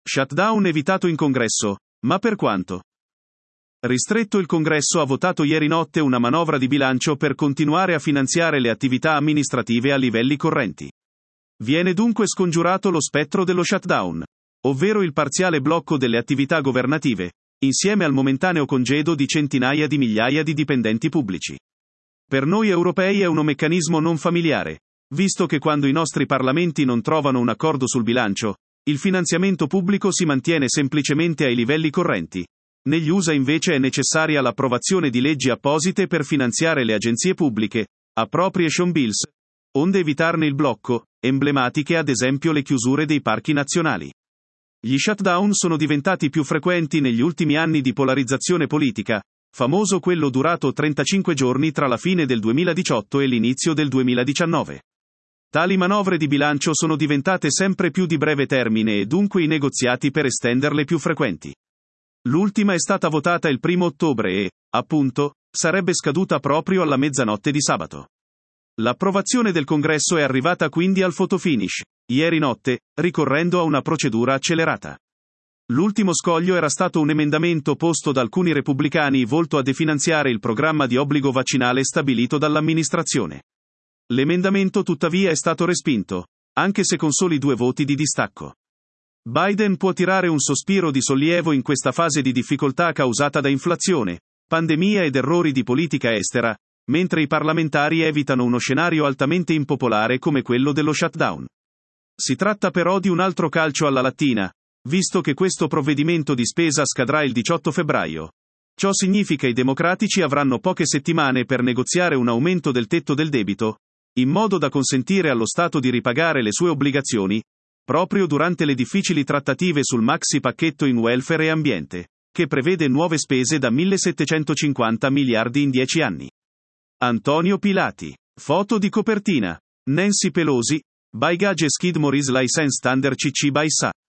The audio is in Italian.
Shutdown evitato in Congresso, ma per quanto? Ristretto, il Congresso ha votato ieri notte una manovra di bilancio per continuare a finanziare le attività amministrative a livelli correnti. Viene dunque scongiurato lo spettro dello shutdown, ovvero il parziale blocco delle attività governative, insieme al momentaneo congedo di centinaia di migliaia di dipendenti pubblici. Per noi europei è un meccanismo non familiare, visto che quando i nostri parlamenti non trovano un accordo sul bilancio, il finanziamento pubblico si mantiene semplicemente ai livelli correnti. Negli USA invece è necessaria l'approvazione di leggi apposite per finanziare le agenzie pubbliche, appropriation bills, onde evitarne il blocco, emblematiche ad esempio le chiusure dei parchi nazionali. Gli shutdown sono diventati più frequenti negli ultimi anni di polarizzazione politica, famoso quello durato 35 giorni tra la fine del 2018 e l'inizio del 2019. Tali manovre di bilancio sono diventate sempre più di breve termine e dunque i negoziati per estenderle più frequenti. L'ultima è stata votata il 1° ottobre e, appunto, sarebbe scaduta proprio alla mezzanotte di sabato. L'approvazione del Congresso è arrivata quindi al fotofinish, ieri notte, ricorrendo a una procedura accelerata. L'ultimo scoglio era stato un emendamento posto da alcuni repubblicani volto a definanziare il programma di obbligo vaccinale stabilito dall'amministrazione. L'emendamento tuttavia è stato respinto, anche se con soli 2 voti di distacco. Biden può tirare un sospiro di sollievo in questa fase di difficoltà causata da inflazione, pandemia ed errori di politica estera, mentre i parlamentari evitano uno scenario altamente impopolare come quello dello shutdown. Si tratta però di un altro calcio alla lattina, visto che questo provvedimento di spesa scadrà il 18 febbraio. Ciò significa i democratici avranno poche settimane per negoziare un aumento del tetto del debito, in modo da consentire allo Stato di ripagare le sue obbligazioni, proprio durante le difficili trattative sul maxi pacchetto in welfare e ambiente, che prevede nuove spese da 1.750 miliardi in 10 anni. Antonio Pilati. Foto di copertina. Nancy Pelosi. By Gage Skidmore is licensed under CC by SA.